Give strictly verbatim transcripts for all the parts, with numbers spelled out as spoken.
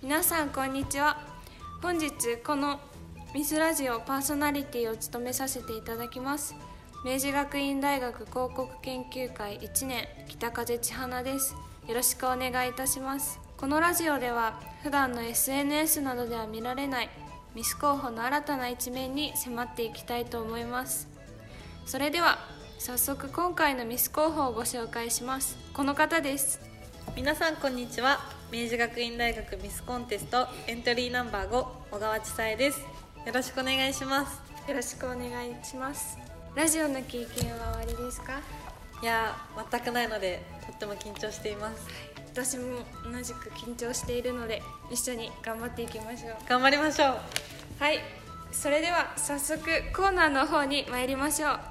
皆さんこんにちは。本日このミスラジオパーソナリティを務めさせていただきます明治学院大学広告研究会いちねん北風千花です。よろしくお願いいたします。このラジオでは普段の エスエヌエス などでは見られないミス候補の新たな一面に迫っていきたいと思います。それでは早速今回のミス候補をご紹介します。この方です。 皆さんこんにちは。明治学院大学ミスコンテストエントリーナンバーご小川千紗です。よろしくお願いします。 よろしくお願いします。ラジオの経験はおありですか？ いや全くないのでとっても緊張しています。 私も同じく緊張しているので一緒に頑張っていきましょう。 頑張りましょう。 はい、それでは早速コーナーの方に参りましょう。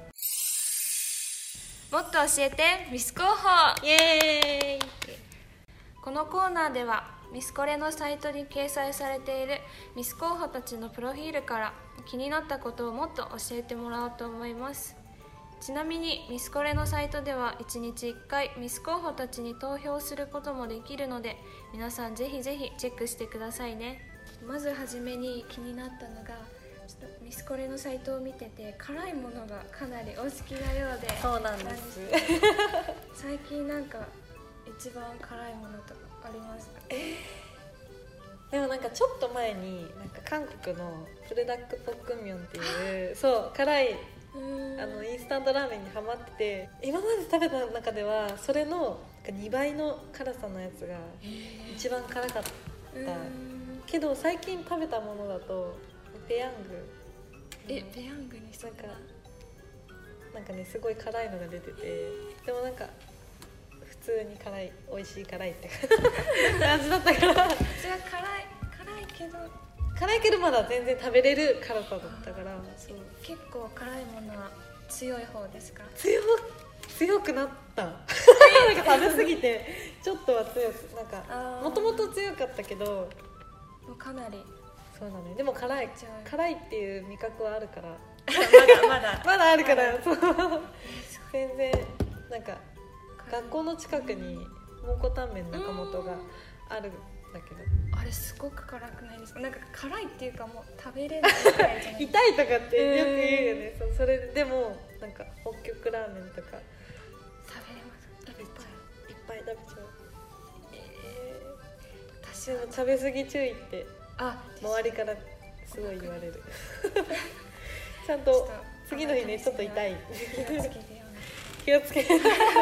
もっと教えてミス候補。 イエーイ。 このコーナーではミスコレのサイトに掲載されているミス候補たちのプロフィールから気になったことをもっと教えてもらおうと思います。ちなみにミスコレのサイトではいちにちいっかいミス候補たちに投票することもできるので皆さんぜひぜひチェックしてくださいね。まずはじめに気になったのがちょっとミスコレのサイトを見てて辛いものがかなりお好きなようで。 そうなんです最近なんか一番辛いものとかありますか？ でもなんかちょっと前になんか韓国のプルダックポックンミョンっていうそう辛いあのインスタントラーメンにハマってて、今まで食べた中ではそれのにばいの辛さのやつが一番辛かったけど、最近食べたものだとペヤングえペヤングにしたなんかなんかねすごい辛いのが出てて、でもなんか普通に辛い美味しい辛いって感じだったから、 じゃあ辛い辛いけど辛いけどまだ全然食べれる辛さだったから、そう結構辛いものは強い方ですか？ 強強くなったなんか食べ過ぎてちょっとは強くなんかもともと強かったけどもうかなりそうだね。でも辛い辛いっていう味覚はあるからまだまだまだあるからそう全然なんか学校の近くに蒙古タンメン中本があるんだけど、 あれすごく辛くないですか？なんか辛いっていうかもう食べれないくらいじゃない痛いとかってよく言うよね、えー、そ, それでもなんか北極ラーメンとか食べれます。 食べちゃういっぱい食べちゃう、えー、私も食べ過ぎ注意ってあ周りからすごい言われるちゃんと次の日ねちょっと痛い気をつけてよね気をつけて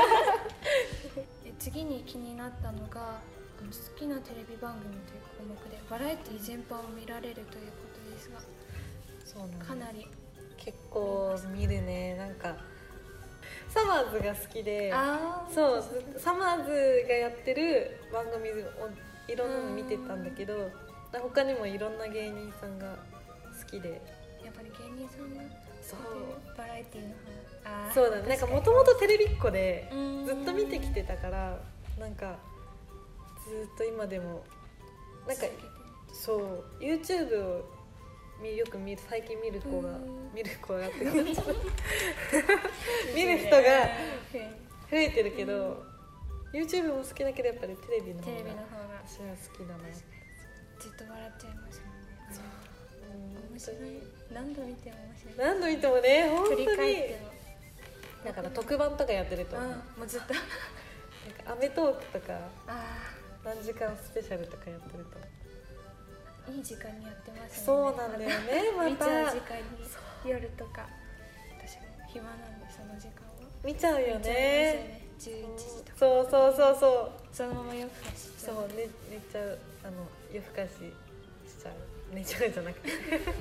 次に気になったのが好きなテレビ番組という項目でバラエティ全般を見られるということですが、 そうなんだ、 かなり結構見るね。なんかサマーズが好きで、 あそうサマーズがやってる番組をいろんなの見てたんだけど、他にもいろんな芸人さんが好きで、 やっぱり芸人さんがそうバラエティの方あそうだね。なんかもともとテレビっ子でうんずっと見てきてたから、なんかずっと今でもなんかそう YouTube をよく見る最近見る子が見る子がって感じ見る人が増えてるけど、YouTube も好きだけどやっぱりテレビの方が私は好きだな。 ずっと笑っちゃいますよね。 そう面白い。何度見ても面白い。 何度見てもね本当に。 振り返ってもだから特番とかやってると、 もうずっとなんかアメトークとかあ何時間スペシャルとかやってるといい時間にやってますね。 そうなんだよね。また見ちゃう時間に夜とか私も暇なんでその時間は見ちゃうよね。 じゅういちじとかそうそうそうそうそのまま夜更かししちゃう。 そう寝寝ちゃうあの夜更かししちゃう寝ちゃうじゃなくて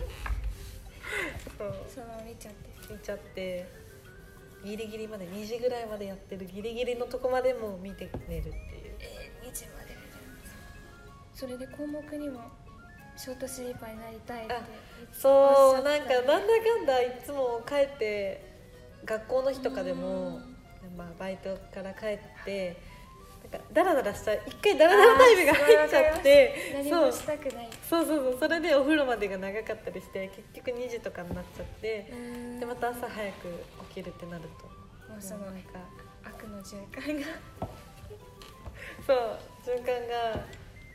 そうそのまま見ちゃって見ちゃってギリギリまでにじぐらいまでやってるギリギリのとこまでも見て寝るっていう。 えー、にじまで見てるんですか？それで項目にもショートスリーパーになりたいってそうなんかなんだかんだいつも帰って学校の日とかでも、まあ、バイトから帰ってなんかダラダラした一回ダラダラタイムが入っちゃって何もしたくない。 そうそうそうそれでお風呂までが長かったりして結局にじとかになっちゃってでまた朝早く起きるってなるともうそのなんか悪の循環がそう循環がも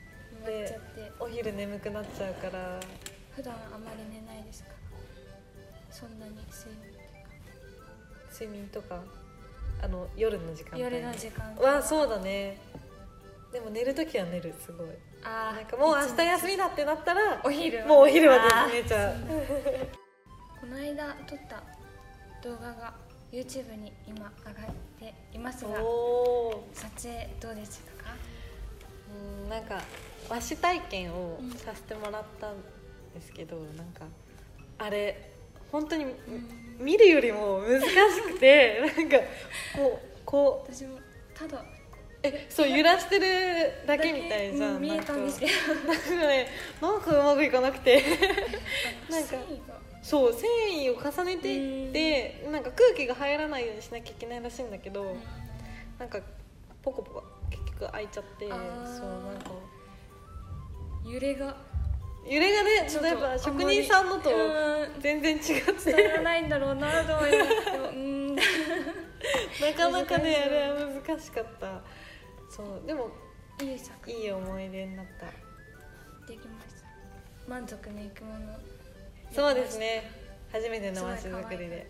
なっちゃってお昼眠くなっちゃうから。 普段あまり寝ないですか？そんなに睡眠睡眠とかあの夜の時間帯夜の時間はそうだね。でも寝るときは寝る。すごい。 あなんかもう明日休みだってなったらお昼もうお昼まで寝ちゃう。 この間撮った動画が YouTube に今上がっていますが、撮影どうでしたか？ うん、なんか和紙体験をさせてもらったんですけど、うん、なんかあれ本当に、うん、見るよりも難しくてなんかこうこう私もただえそう揺らしてるだけみたいじゃん。 見えたんですけどなんかね、なんかうまくいかなくてなんかそう繊維を重ねていってなんか空気が入らないようにしなきゃいけないらしいんだけど、なんかポコポコ結局開いちゃって、そうなんか揺れが揺れがね、例えば職人さんのと全然違って伝わらないんだろうなと思いますけどうんなかなかねあれは難しかった。そうでもいい作いい思い出になった。 できました。満足のいくもの。 そうですね、初めての和紙作りで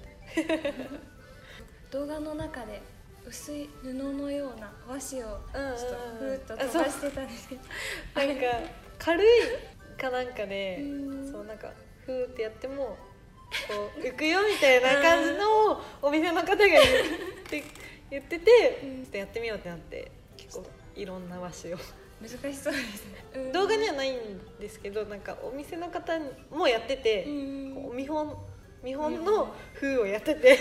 動画の中で薄い布のような和紙をちょっとふーっと飛ばしてたんですけど、 なんか軽いかなんかでそうなんかふーってやってもこう浮くよみたいな感じのお店の方が言って言ってて、ちょっとやってみようってなって結構いろんな和紙を難しそうですね。 動画にはないんですけど、なんかお店の方もやってて、お見本見本の風をやってて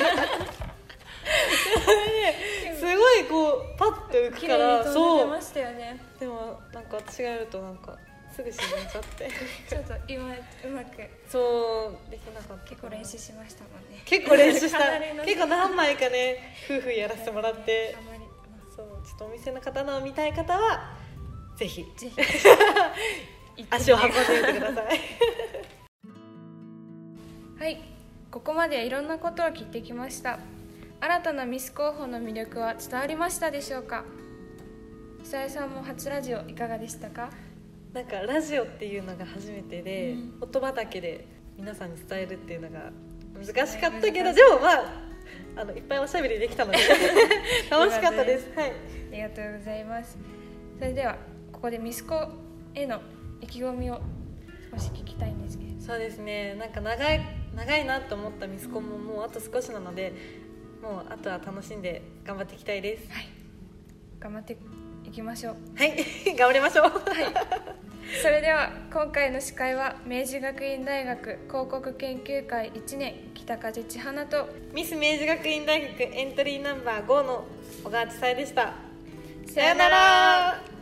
すごいこうパッと浮くからそう。ましたよね。 でもなんか私がやるとなんかすぐ沈んじゃってちょっと今うまくそうできなかった。 結構練習しましたもんね。 結構練習した結構何枚かね夫婦やらせてもらって、 あまりそうちょっとお店の方のを見たい方はぜひぜひ足を運んでみてくださいはい、ここまでいろんなことを聞いてきました。新たなミス候補の魅力は伝わりましたでしょうか？久江さんも初ラジオいかがでしたか？ なんかラジオっていうのが初めてで、うん、言葉だけで皆さんに伝えるっていうのが難しかったけど、でもまああのいっぱいおしゃべりできたので楽しかったです。はい、 ありがとうございます。それではここでミスコへの意気込みを少し聞きたいんですけど。 そうですね、なんか長い長いなと思ったミスコンももうあと少しなので、もうあとは楽しんで頑張っていきたいです。 はい、頑張っていきましょう。 はい頑張りましょう。はいそれでは今回の司会は明治学院大学広告研究会いちねん北風千花とミス明治学院大学エントリーナンバーごの小川千紗恵でした。さよなら。